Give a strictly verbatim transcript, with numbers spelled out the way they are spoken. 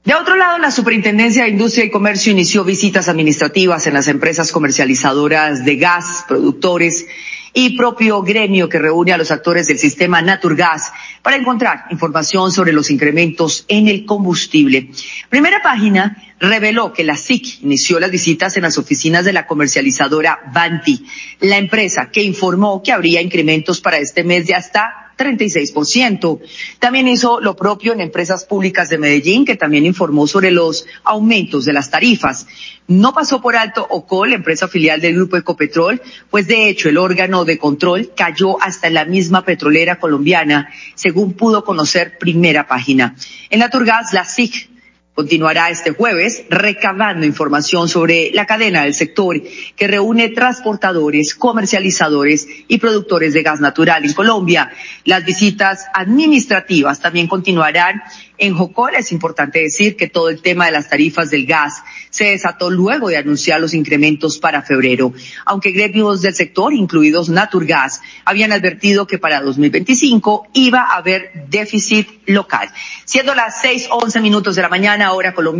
De otro lado, la Superintendencia de Industria y Comercio inició visitas administrativas en las empresas comercializadoras de gas, productores y propio gremio que reúne a los actores del sistema Naturgas para encontrar información sobre los incrementos en el combustible. Primera Página reveló que la S I C inició las visitas en las oficinas de la comercializadora Vanti, la empresa que informó que habría incrementos para este mes de hasta treinta y seis por ciento. También hizo lo propio en Empresas Públicas de Medellín, que también informó sobre los aumentos de las tarifas. No pasó por alto Ocol, empresa filial del Grupo Ecopetrol, pues de hecho el órgano de control cayó hasta en la misma petrolera colombiana, según pudo conocer Primera Página. En Naturgas, la S I C continuará este jueves recabando información sobre la cadena del sector que reúne transportadores, comercializadores y productores de gas natural en Colombia. Las visitas administrativas también continuarán en Jocol. Es importante decir que todo el tema de las tarifas del gas se desató luego de anunciar los incrementos para febrero, aunque gremios del sector, incluidos Naturgas, habían advertido que para dos mil veinticinco iba a haber déficit local. Siendo las seis once minutos de la mañana, hora colombiana.